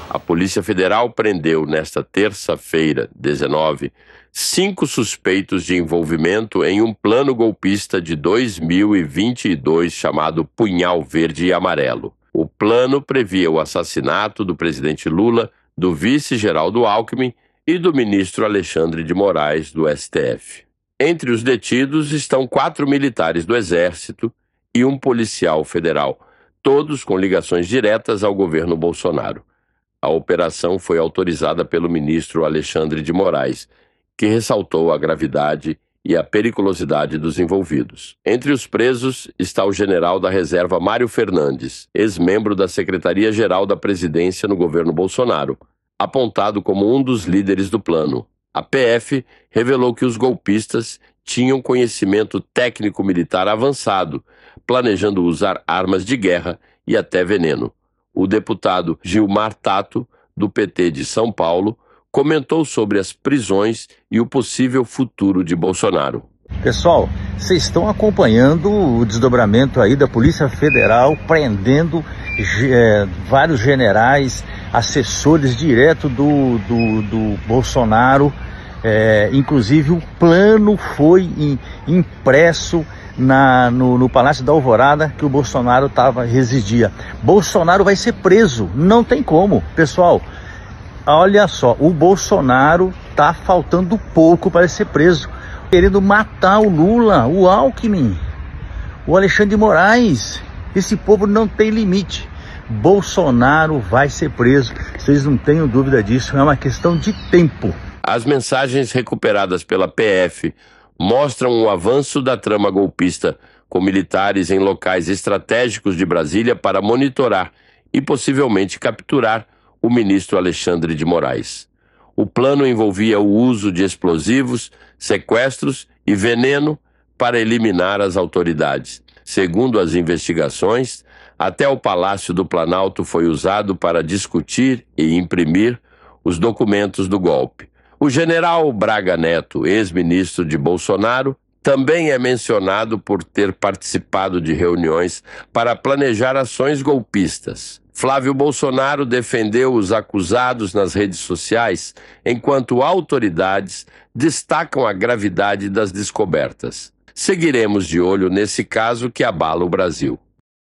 A Polícia Federal prendeu nesta terça-feira, 19, 5 suspeitos de envolvimento em um plano golpista de 2022 chamado Punhal Verde e Amarelo. O plano previa o assassinato do presidente Lula, do vice Geraldo Alckmin e do ministro Alexandre de Moraes, do STF. Entre os detidos estão 4 militares do Exército e um policial federal, todos com ligações diretas ao governo Bolsonaro. A operação foi autorizada pelo ministro Alexandre de Moraes, que ressaltou a gravidade e a periculosidade dos envolvidos. Entre os presos está o general da reserva Mário Fernandes, ex-membro da Secretaria-Geral da Presidência no governo Bolsonaro, apontado como um dos líderes do plano. A PF revelou que os golpistas tinham conhecimento técnico-militar avançado, planejando usar armas de guerra e até veneno. O deputado Gilmar Tato, do PT de São Paulo, comentou sobre as prisões e o possível futuro de Bolsonaro. Pessoal, vocês estão acompanhando o desdobramento aí da Polícia Federal prendendo vários generais, assessores direto do Bolsonaro. Inclusive o plano foi impresso no Palácio da Alvorada que o Bolsonaro residia. Bolsonaro vai ser preso, não tem como. Pessoal, olha só, o Bolsonaro tá faltando pouco para ser preso, querendo matar o Lula, o Alckmin, o Alexandre de Moraes. Esse povo não tem limite. Bolsonaro vai ser preso, vocês não tenham dúvida disso, é uma questão de tempo. As mensagens recuperadas pela PF mostram o avanço da trama golpista, com militares em locais estratégicos de Brasília para monitorar e possivelmente capturar o ministro Alexandre de Moraes. O plano envolvia o uso de explosivos, sequestros e veneno para eliminar as autoridades. Segundo as investigações, até o Palácio do Planalto foi usado para discutir e imprimir os documentos do golpe. O general Braga Neto, ex-ministro de Bolsonaro, também é mencionado por ter participado de reuniões para planejar ações golpistas. Flávio Bolsonaro defendeu os acusados nas redes sociais, enquanto autoridades destacam a gravidade das descobertas. Seguiremos de olho nesse caso que abala o Brasil.